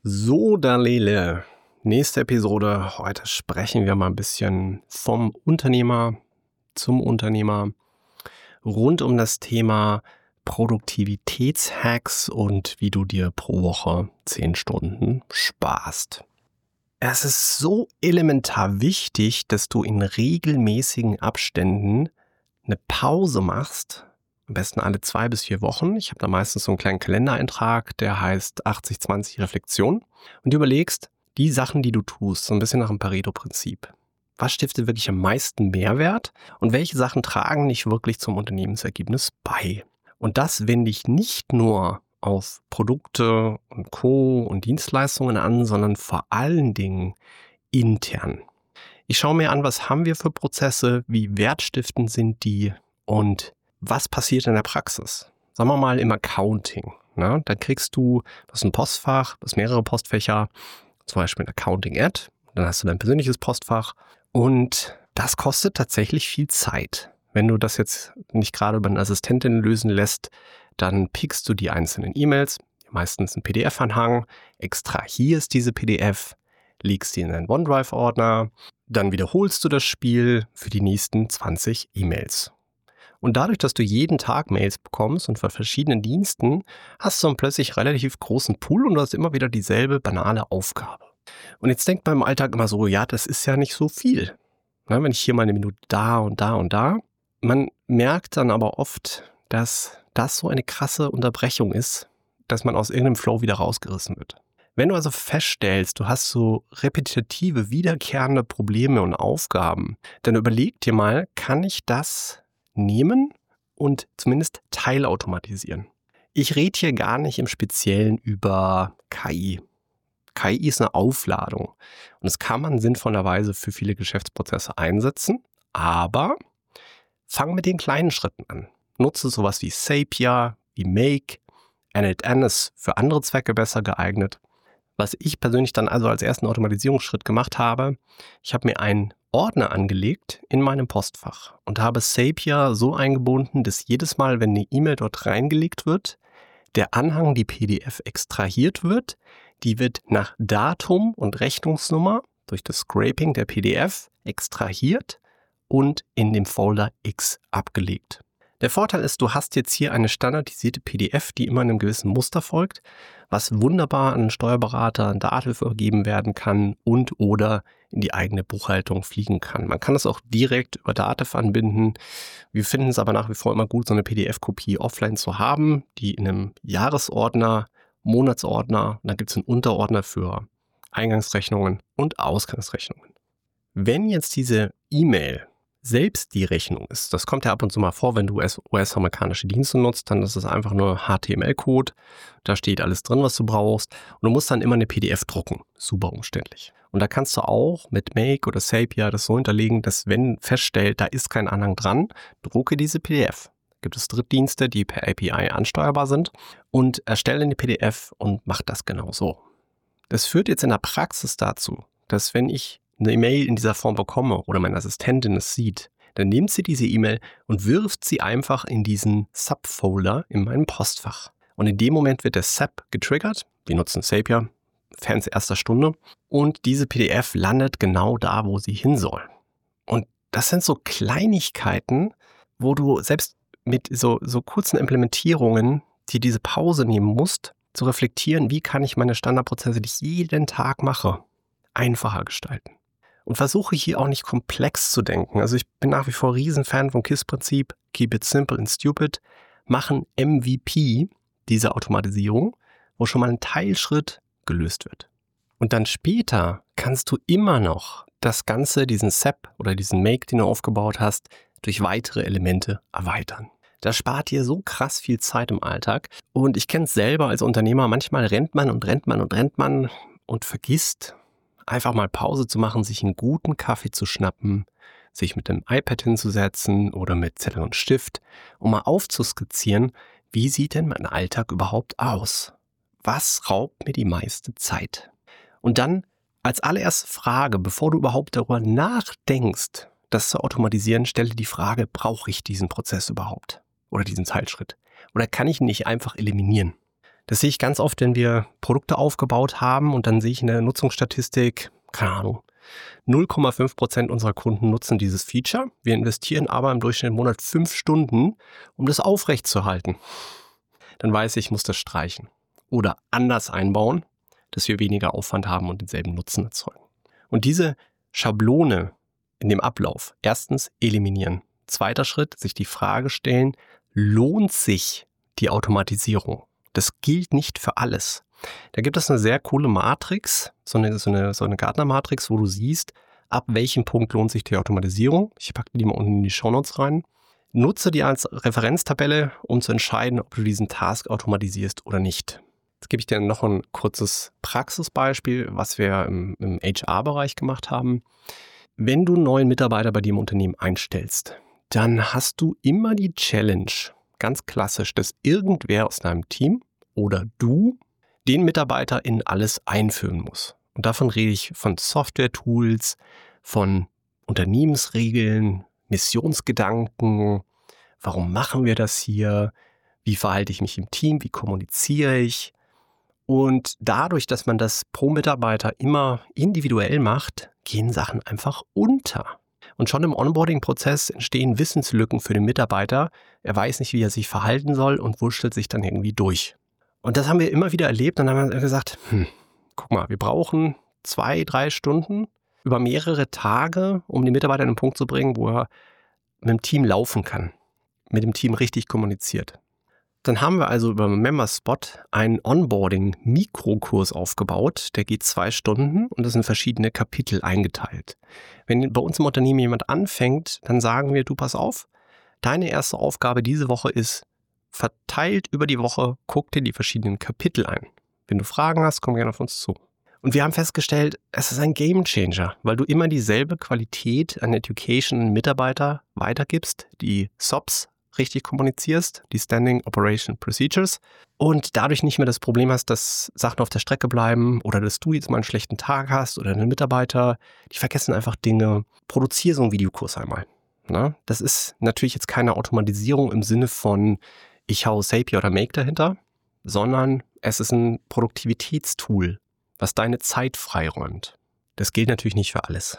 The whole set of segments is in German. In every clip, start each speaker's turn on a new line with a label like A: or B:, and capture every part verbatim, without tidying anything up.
A: So, Dalele, nächste Episode. Heute sprechen wir mal ein bisschen vom Unternehmer zum Unternehmer rund um das Thema Produktivitätshacks und wie du dir pro Woche zehn Stunden sparst. Es ist so elementar wichtig, dass du in regelmäßigen Abständen eine Pause machst. Am besten alle zwei bis vier Wochen. Ich habe da meistens so einen kleinen Kalendereintrag, der heißt achtzig zwanzig Reflexion. Und du überlegst, die Sachen, die du tust, so ein bisschen nach dem Pareto-Prinzip. Was stiftet wirklich am meisten Mehrwert und welche Sachen tragen nicht wirklich zum Unternehmensergebnis bei? Und das wende ich nicht nur auf Produkte und Co. und Dienstleistungen an, sondern vor allen Dingen intern. Ich schaue mir an, was haben wir für Prozesse, wie wertstiftend sind die und was passiert in der Praxis? Sagen wir mal im Accounting. Ne? Dann kriegst du, das ist ein Postfach, das ist mehrere Postfächer, zum Beispiel ein Accounting-Ad. Dann hast du dein persönliches Postfach und das kostet tatsächlich viel Zeit. Wenn du das jetzt nicht gerade über eine Assistentin lösen lässt, dann pickst du die einzelnen E-Mails, meistens einen P D F-Anhang, extrahierst diese P D F, legst die in einen OneDrive-Ordner, dann wiederholst du das Spiel für die nächsten zwanzig E-Mails. Und dadurch, dass du jeden Tag Mails bekommst und von verschiedenen Diensten, hast du einen plötzlich relativ großen Pool und du hast immer wieder dieselbe banale Aufgabe. Und jetzt denkt man im Alltag immer so, ja, das ist ja nicht so viel. Ja, wenn ich hier mal eine Minute da und da und da. Man merkt dann aber oft, dass das so eine krasse Unterbrechung ist, dass man aus irgendeinem Flow wieder rausgerissen wird. Wenn du also feststellst, du hast so repetitive, wiederkehrende Probleme und Aufgaben, dann überleg dir mal, kann ich das nehmen und zumindest teilautomatisieren. Ich rede hier gar nicht im Speziellen über K I. K I ist eine Aufladung und das kann man sinnvollerweise für viele Geschäftsprozesse einsetzen, aber fang mit den kleinen Schritten an. Nutze sowas wie Zapier, wie Make, N eight N ist für andere Zwecke besser geeignet. Was ich persönlich dann also als ersten Automatisierungsschritt gemacht habe, ich habe mir einen Ordner angelegt in meinem Postfach und habe Zapier so eingebunden, dass jedes Mal, wenn eine E-Mail dort reingelegt wird, der Anhang, die P D F extrahiert wird, die wird nach Datum und Rechnungsnummer durch das Scraping der P D F extrahiert und in dem Folder X abgelegt. Der Vorteil ist, du hast jetzt hier eine standardisierte P D F, die immer einem gewissen Muster folgt, was wunderbar an einen Steuerberater, an Dativ übergeben werden kann und oder in die eigene Buchhaltung fliegen kann. Man kann es auch direkt über Dativ anbinden. Wir finden es aber nach wie vor immer gut, so eine P D F-Kopie offline zu haben, die in einem Jahresordner, Monatsordner, und dann gibt es einen Unterordner für Eingangsrechnungen und Ausgangsrechnungen. Wenn jetzt diese E-Mail selbst die Rechnung ist, das kommt ja ab und zu mal vor, wenn du U S-amerikanische Dienste nutzt, dann ist es einfach nur H T M L-Code, da steht alles drin, was du brauchst und du musst dann immer eine P D F drucken, super umständlich. Und da kannst du auch mit Make oder Zapier das so hinterlegen, dass wenn feststellt, da ist kein Anhang dran, drucke diese P D F. Gibt es Drittdienste, die per A P I ansteuerbar sind und erstelle eine P D F und mach das genau so. Das führt jetzt in der Praxis dazu, dass wenn ich eine E-Mail in dieser Form bekomme oder meine Assistentin es sieht, dann nimmt sie diese E-Mail und wirft sie einfach in diesen Subfolder in meinem Postfach. Und in dem Moment wird der S A P getriggert. Wir nutzen Zapier, Fans erster Stunde. Und diese P D F landet genau da, wo sie hin soll. Und das sind so Kleinigkeiten, wo du selbst mit so, so kurzen Implementierungen, die diese Pause nehmen musst, zu reflektieren, wie kann ich meine Standardprozesse, die ich jeden Tag mache, einfacher gestalten. Und versuche hier auch nicht komplex zu denken. Also ich bin nach wie vor Riesenfan vom K I S-Prinzip, Keep it simple and stupid, machen M V P dieser Automatisierung, wo schon mal ein Teilschritt gelöst wird. Und dann später kannst du immer noch das Ganze, diesen S A P oder diesen Make, den du aufgebaut hast, durch weitere Elemente erweitern. Das spart dir so krass viel Zeit im Alltag. Und ich kenne es selber als Unternehmer, manchmal rennt man und rennt man und rennt man und vergisst, einfach mal Pause zu machen, sich einen guten Kaffee zu schnappen, sich mit dem iPad hinzusetzen oder mit Zettel und Stift, um mal aufzuskizzieren, wie sieht denn mein Alltag überhaupt aus? Was raubt mir die meiste Zeit? Und dann als allererste Frage, bevor du überhaupt darüber nachdenkst, das zu automatisieren, stelle die Frage, brauche ich diesen Prozess überhaupt? Oder diesen Teilschritt? Oder kann ich ihn nicht einfach eliminieren? Das sehe ich ganz oft, wenn wir Produkte aufgebaut haben und dann sehe ich in der Nutzungsstatistik, keine Ahnung, null Komma fünf Prozent unserer Kunden nutzen dieses Feature. Wir investieren aber im Durchschnitt im Monat fünf Stunden, um das aufrechtzuerhalten. Dann weiß ich, ich muss das streichen oder anders einbauen, dass wir weniger Aufwand haben und denselben Nutzen erzeugen. Und diese Schablone in dem Ablauf, erstens eliminieren. Zweiter Schritt, sich die Frage stellen, lohnt sich die Automatisierung? Das gilt nicht für alles. Da gibt es eine sehr coole Matrix, so eine, so eine, so eine Gartner-Matrix, wo du siehst, ab welchem Punkt lohnt sich die Automatisierung. Ich packe die mal unten in die Shownotes rein. Nutze die als Referenztabelle, um zu entscheiden, ob du diesen Task automatisierst oder nicht. Jetzt gebe ich dir noch ein kurzes Praxisbeispiel, was wir im, im H R-Bereich gemacht haben. Wenn du einen neuen Mitarbeiter bei dir im Unternehmen einstellst, dann hast du immer die Challenge, ganz klassisch, dass irgendwer aus deinem Team oder du den Mitarbeiter in alles einführen muss. Und davon rede ich von Software-Tools, von Unternehmensregeln, Missionsgedanken, warum machen wir das hier, wie verhalte ich mich im Team, wie kommuniziere ich. Und dadurch, dass man das pro Mitarbeiter immer individuell macht, gehen Sachen einfach unter. Und schon im Onboarding-Prozess entstehen Wissenslücken für den Mitarbeiter. Er weiß nicht, wie er sich verhalten soll und wurschtelt sich dann irgendwie durch. Und das haben wir immer wieder erlebt. Und dann haben wir gesagt, hm, guck mal, wir brauchen zwei, drei Stunden über mehrere Tage, um den Mitarbeiter an einen Punkt zu bringen, wo er mit dem Team laufen kann, mit dem Team richtig kommuniziert. Dann haben wir also über MemberSpot einen Onboarding-Mikrokurs aufgebaut. Der geht zwei Stunden und das sind verschiedene Kapitel eingeteilt. Wenn bei uns im Unternehmen jemand anfängt, dann sagen wir, du pass auf, deine erste Aufgabe diese Woche ist, verteilt über die Woche, guck dir die verschiedenen Kapitel ein. Wenn du Fragen hast, komm gerne auf uns zu. Und wir haben festgestellt, es ist ein Gamechanger, weil du immer dieselbe Qualität an Education an Mitarbeiter weitergibst, die S O Ps richtig kommunizierst, die Standing Operation Procedures, und dadurch nicht mehr das Problem hast, dass Sachen auf der Strecke bleiben oder dass du jetzt mal einen schlechten Tag hast oder einen Mitarbeiter, die vergessen einfach Dinge. Produziere so einen Videokurs einmal. Na, das ist natürlich jetzt keine Automatisierung im Sinne von ich hau Zapier oder Make dahinter, sondern es ist ein Produktivitätstool, was deine Zeit freiräumt. Das gilt natürlich nicht für alles.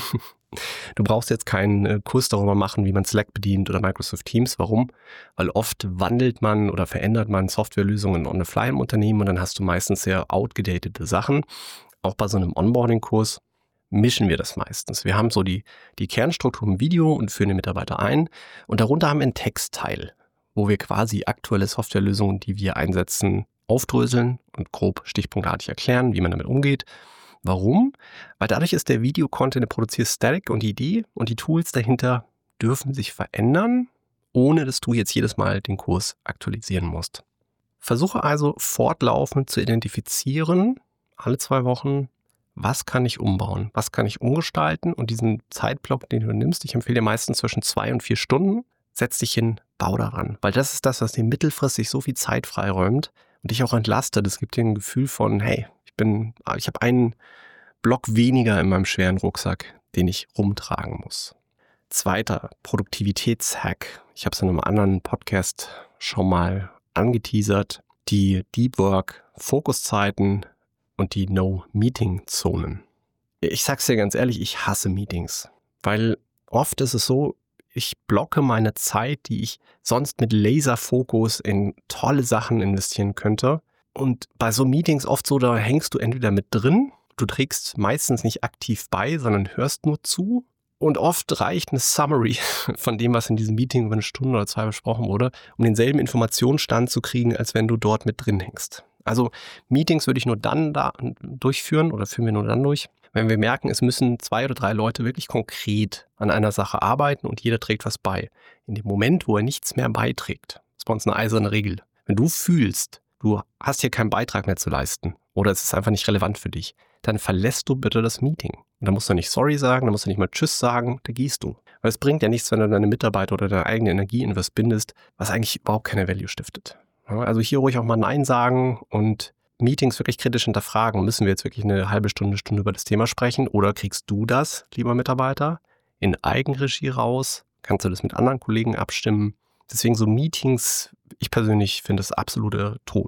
A: Du brauchst jetzt keinen Kurs darüber machen, wie man Slack bedient oder Microsoft Teams. Warum? Weil oft wandelt man oder verändert man Softwarelösungen on the fly im Unternehmen und dann hast du meistens sehr outgedatete Sachen. Auch bei so einem Onboarding-Kurs mischen wir das meistens. Wir haben so die, die Kernstruktur im Video und führen den Mitarbeiter ein und darunter haben wir einen Textteil, wo wir quasi aktuelle Softwarelösungen, die wir einsetzen, aufdröseln und grob stichpunktartig erklären, wie man damit umgeht. Warum? Weil dadurch ist der Video-Content, der produziert static und die Idee und die Tools dahinter dürfen sich verändern, ohne dass du jetzt jedes Mal den Kurs aktualisieren musst. Versuche also fortlaufend zu identifizieren, alle zwei Wochen, was kann ich umbauen, was kann ich umgestalten und diesen Zeitblock, den du nimmst, ich empfehle dir meistens zwischen zwei und vier Stunden, setz dich hin, bau daran, weil das ist das, was dir mittelfristig so viel Zeit freiräumt und dich auch entlastet. Es gibt dir ein Gefühl von, hey, ich bin, ich habe einen Block weniger in meinem schweren Rucksack, den ich rumtragen muss. Zweiter Produktivitätshack. Ich habe es in einem anderen Podcast schon mal angeteasert. Die Deep Work Fokuszeiten und die No-Meeting-Zonen. Ich sag's dir ganz ehrlich, ich hasse Meetings, weil oft ist es so, ich blocke meine Zeit, die ich sonst mit Laserfokus in tolle Sachen investieren könnte. Und bei so Meetings oft so, da hängst du entweder mit drin, du trägst meistens nicht aktiv bei, sondern hörst nur zu. Und oft reicht eine Summary von dem, was in diesem Meeting über eine Stunde oder zwei besprochen wurde, um denselben Informationsstand zu kriegen, als wenn du dort mit drin hängst. Also Meetings würde ich nur dann da durchführen oder führen wir nur dann durch, wenn wir merken, es müssen zwei oder drei Leute wirklich konkret an einer Sache arbeiten und jeder trägt was bei. In dem Moment, wo er nichts mehr beiträgt, das ist bei uns eine eiserne Regel. Wenn du fühlst, du hast hier keinen Beitrag mehr zu leisten oder es ist einfach nicht relevant für dich, dann verlässt du bitte das Meeting. Und da musst du nicht sorry sagen, da musst du nicht mal Tschüss sagen, da gehst du. Weil es bringt ja nichts, wenn du deine Mitarbeiter oder deine eigene Energie in was bindest, was eigentlich überhaupt keine Value stiftet. Also hier ruhig auch mal Nein sagen und Meetings wirklich kritisch hinterfragen. Müssen wir jetzt wirklich eine halbe Stunde, Stunde über das Thema sprechen oder kriegst du das, lieber Mitarbeiter, in Eigenregie raus? Kannst du das mit anderen Kollegen abstimmen? Deswegen so Meetings, ich persönlich finde das absolute Tod.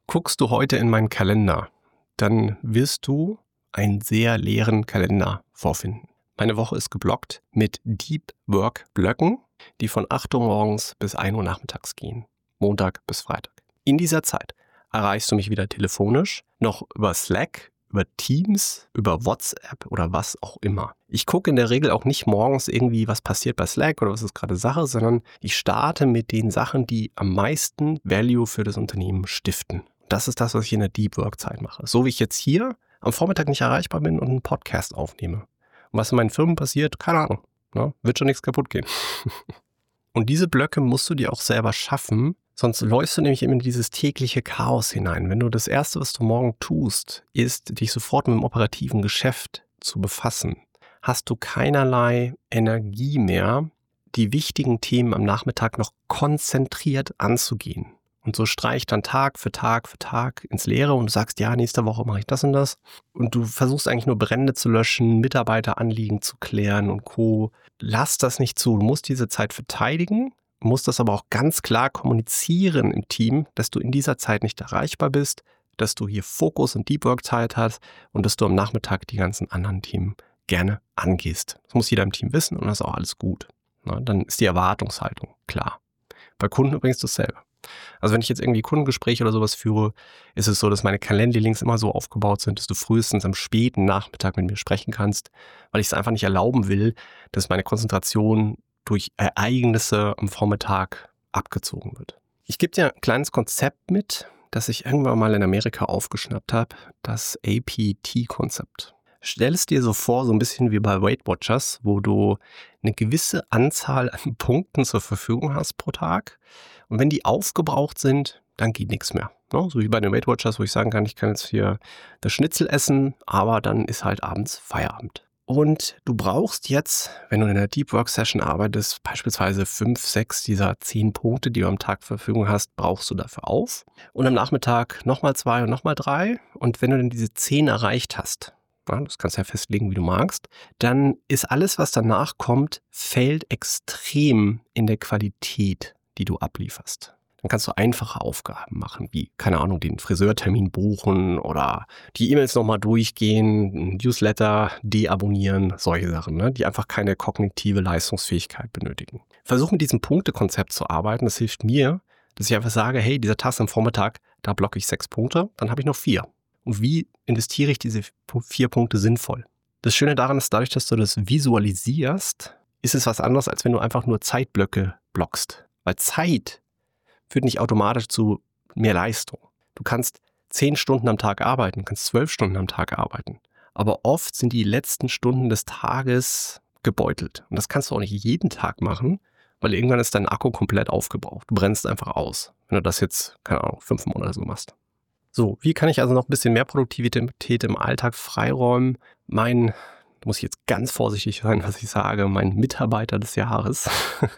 A: Guckst du heute in meinen Kalender, dann wirst du einen sehr leeren Kalender vorfinden. Meine Woche ist geblockt mit Deep Work Blöcken, die von acht Uhr morgens bis ein Uhr nachmittags gehen. Montag bis Freitag. In dieser Zeit erreichst du mich wieder telefonisch, noch über Slack, über Teams, über WhatsApp oder was auch immer. Ich gucke in der Regel auch nicht morgens irgendwie, was passiert bei Slack oder was ist gerade Sache, sondern ich starte mit den Sachen, die am meisten Value für das Unternehmen stiften. Das ist das, was ich in der Deep Work Zeit mache. So wie ich jetzt hier am Vormittag nicht erreichbar bin und einen Podcast aufnehme. Und was in meinen Firmen passiert, keine Ahnung. Ne? Wird schon nichts kaputt gehen. Und diese Blöcke musst du dir auch selber schaffen, sonst läufst du nämlich immer in dieses tägliche Chaos hinein. Wenn du das Erste, was du morgen tust, ist, dich sofort mit dem operativen Geschäft zu befassen, hast du keinerlei Energie mehr, die wichtigen Themen am Nachmittag noch konzentriert anzugehen. Und so streicht dann Tag für Tag für Tag ins Leere und du sagst, ja, nächste Woche mache ich das und das. Und du versuchst eigentlich nur Brände zu löschen, Mitarbeiteranliegen zu klären und Co. Lass das nicht zu. Du musst diese Zeit verteidigen, musst das aber auch ganz klar kommunizieren im Team, dass du in dieser Zeit nicht erreichbar bist, dass du hier Fokus und Deep Work Zeit hast und dass du am Nachmittag die ganzen anderen Themen gerne angehst. Das muss jeder im Team wissen und das ist auch alles gut. Na, dann ist die Erwartungshaltung klar. Bei Kunden übrigens dasselbe. Also wenn ich jetzt irgendwie Kundengespräche oder sowas führe, ist es so, dass meine Calendly-Links immer so aufgebaut sind, dass du frühestens am späten Nachmittag mit mir sprechen kannst, weil ich es einfach nicht erlauben will, dass meine Konzentration durch Ereignisse am Vormittag abgezogen wird. Ich gebe dir ein kleines Konzept mit, das ich irgendwann mal in Amerika aufgeschnappt habe, das A P T-Konzept. Stell es dir so vor, so ein bisschen wie bei Weight Watchers, wo du eine gewisse Anzahl an Punkten zur Verfügung hast pro Tag. Und wenn die aufgebraucht sind, dann geht nichts mehr. Ne? So wie bei den Weight Watchers, wo ich sagen kann, ich kann jetzt hier das Schnitzel essen, aber dann ist halt abends Feierabend. Und du brauchst jetzt, wenn du in einer Deep Work Session arbeitest, beispielsweise fünf, sechs dieser zehn Punkte, die du am Tag zur Verfügung hast, brauchst du dafür auf. Und am Nachmittag nochmal zwei und nochmal drei. Und wenn du dann diese zehn erreicht hast, ja, das kannst du ja festlegen, wie du magst, dann ist alles, was danach kommt, fällt extrem in der Qualität, die du ablieferst. Dann kannst du einfache Aufgaben machen, wie, keine Ahnung, den Friseurtermin buchen oder die E-Mails nochmal durchgehen, Newsletter deabonnieren, solche Sachen, ne, die einfach keine kognitive Leistungsfähigkeit benötigen. Versuch mit diesem Punktekonzept zu arbeiten. Das hilft mir, dass ich einfach sage, hey, dieser Task am Vormittag, da blocke ich sechs Punkte, dann habe ich noch vier. Und wie investiere ich diese vier Punkte sinnvoll? Das Schöne daran ist, dadurch, dass du das visualisierst, ist es was anderes, als wenn du einfach nur Zeitblöcke blockst. Weil Zeit führt nicht automatisch zu mehr Leistung. Du kannst zehn Stunden am Tag arbeiten, kannst zwölf Stunden am Tag arbeiten. Aber oft sind die letzten Stunden des Tages gebeutelt. Und das kannst du auch nicht jeden Tag machen, weil irgendwann ist dein Akku komplett aufgebraucht. Du brennst einfach aus, wenn du das jetzt, keine Ahnung, fünf Monate so machst. So, wie kann ich also noch ein bisschen mehr Produktivität im Alltag freiräumen? Mein, da muss ich jetzt ganz vorsichtig sein, was ich sage, mein Mitarbeiter des Jahres,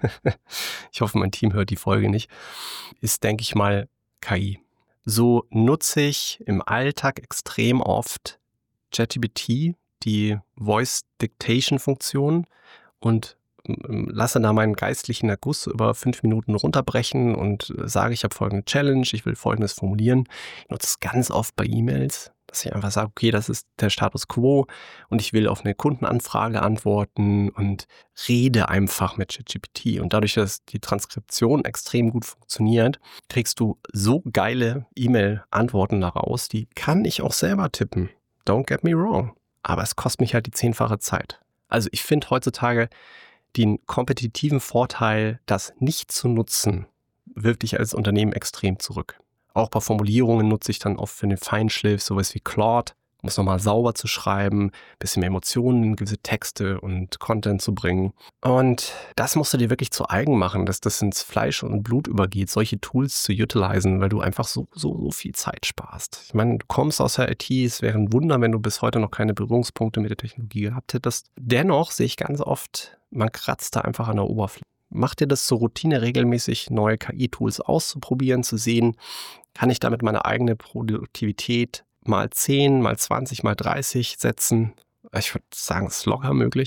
A: ich hoffe, mein Team hört die Folge nicht, ist, denke ich mal, K I. So nutze ich im Alltag extrem oft ChatGPT, die Voice Dictation Funktion und lasse da meinen geistlichen Erguss über fünf Minuten runterbrechen und sage, ich habe folgende Challenge, ich will folgendes formulieren. Ich nutze es ganz oft bei E-Mails, dass ich einfach sage, okay, das ist der Status Quo und ich will auf eine Kundenanfrage antworten und rede einfach mit ChatGPT. Und dadurch, dass die Transkription extrem gut funktioniert, kriegst du so geile E-Mail-Antworten daraus, die kann ich auch selber tippen. Don't get me wrong. Aber es kostet mich halt die zehnfache Zeit. Also ich finde heutzutage den kompetitiven Vorteil, das nicht zu nutzen, wirft dich als Unternehmen extrem zurück. Auch bei Formulierungen nutze ich dann oft für den Feinschliff sowas wie Claude, um es nochmal sauber zu schreiben, ein bisschen mehr Emotionen in gewisse Texte und Content zu bringen. Und das musst du dir wirklich zu eigen machen, dass das ins Fleisch und Blut übergeht, solche Tools zu utilisieren, weil du einfach so, so, so viel Zeit sparst. Ich meine, du kommst aus der I T, es wäre ein Wunder, wenn du bis heute noch keine Berührungspunkte mit der Technologie gehabt hättest. Dennoch sehe ich ganz oft, man kratzt da einfach an der Oberfläche. Mach dir das zur Routine, regelmäßig neue K I-Tools auszuprobieren, zu sehen, kann ich damit meine eigene Produktivität mal zehn, mal zwanzig, mal dreißig setzen. Ich würde sagen, es ist locker möglich.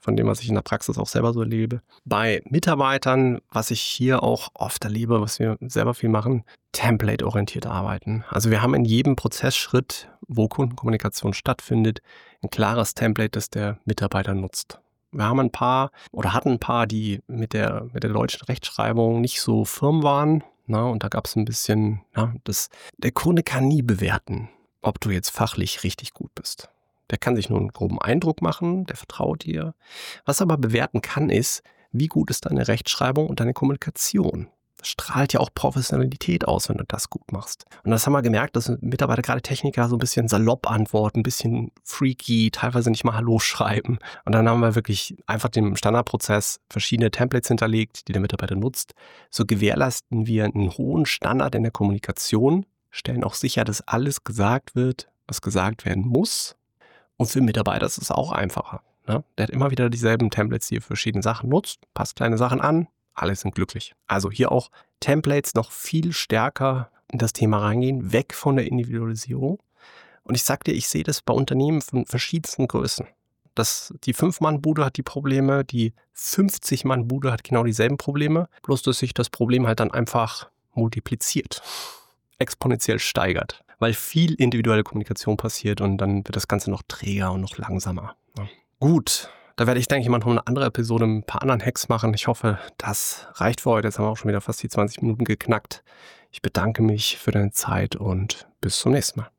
A: von dem, was ich in der Praxis auch selber so erlebe. Bei Mitarbeitern, was ich hier auch oft erlebe, was wir selber viel machen, template-orientiert arbeiten. Also wir haben in jedem Prozessschritt, wo Kundenkommunikation stattfindet, ein klares Template, das der Mitarbeiter nutzt. Wir haben ein paar oder hatten ein paar, die mit der, mit der deutschen Rechtschreibung nicht so firm waren. Na, und da gab es ein bisschen, na, das, der Kunde kann nie bewerten, ob du jetzt fachlich richtig gut bist. Der kann sich nur einen groben Eindruck machen, der vertraut dir. Was er aber bewerten kann, ist, wie gut ist deine Rechtschreibung und deine Kommunikation. Das strahlt ja auch Professionalität aus, wenn du das gut machst. Und das haben wir gemerkt, dass Mitarbeiter, gerade Techniker, so ein bisschen salopp antworten, ein bisschen freaky, teilweise nicht mal Hallo schreiben. Und dann haben wir wirklich einfach dem Standardprozess verschiedene Templates hinterlegt, die der Mitarbeiter nutzt. So gewährleisten wir einen hohen Standard in der Kommunikation, stellen auch sicher, dass alles gesagt wird, was gesagt werden muss. Und für Mitarbeiter ist es auch einfacher. Ne? Der hat immer wieder dieselben Templates, die er für verschiedene Sachen nutzt, passt kleine Sachen an, alle sind glücklich. Also hier auch Templates noch viel stärker in das Thema reingehen, weg von der Individualisierung. Und ich sag dir, ich sehe das bei Unternehmen von verschiedensten Größen. Das, die fünf-Mann-Bude hat die Probleme, die fünfzig-Mann-Bude hat genau dieselben Probleme, bloß dass sich das Problem halt dann einfach multipliziert, exponentiell steigert, weil viel individuelle Kommunikation passiert und dann wird das Ganze noch träger und noch langsamer. Ja. Gut, da werde ich, denke ich, mal noch eine andere Episode mit ein paar anderen Hacks machen. Ich hoffe, das reicht für heute. Jetzt haben wir auch schon wieder fast die zwanzig Minuten geknackt. Ich bedanke mich für deine Zeit und bis zum nächsten Mal.